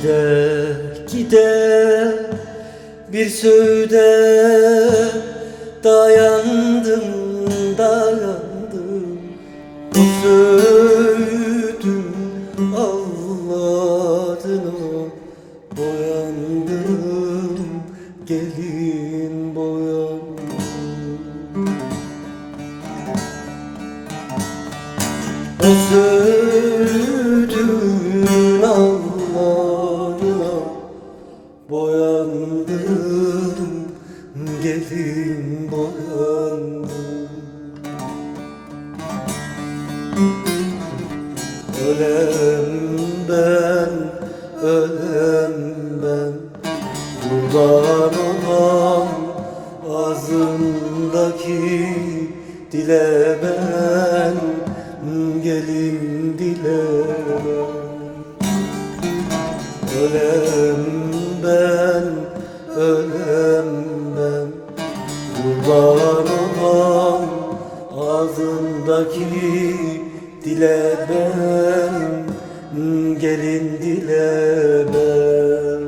Gide gide bir söğüde dayandım dayandım. Bu söğüdün avladına boyandım, gelin boyandım. O söğüdün avlarına boyandım, gelin boyandım. Ölem ben, ölem ben, kurban olan ağzımdaki dile ben, gelin dile ben. Ölem ben, ölem ben, kurban olan ağzımdaki dile ben, gelin dile ben.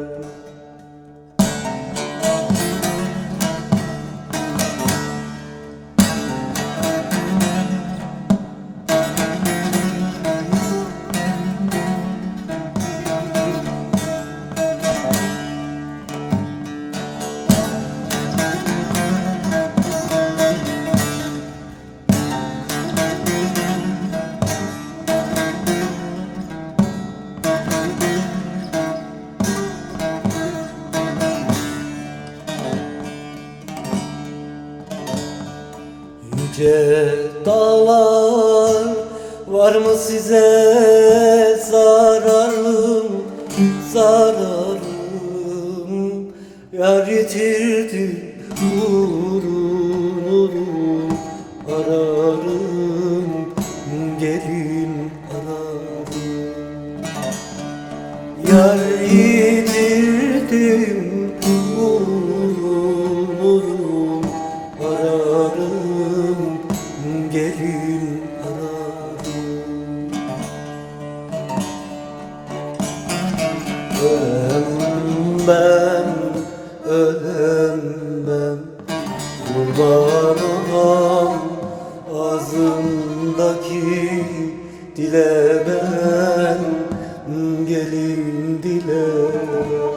Yüce dağlar var mı size zararım, zararım? Yar yitirdim uğrunu ararım, gelin ararım. Yar yitirdim uğrunu ararım, gelin ararım. Ölem ben, ölem ben, kurban olan ağzımdaki dile ben, gelin dile ben.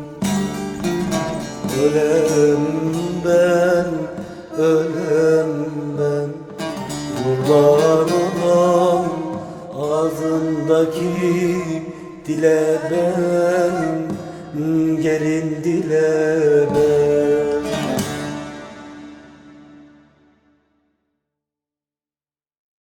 Ölem ben, ölem ben, kurban olan ağzımdaki dile ben, gelin dile ben.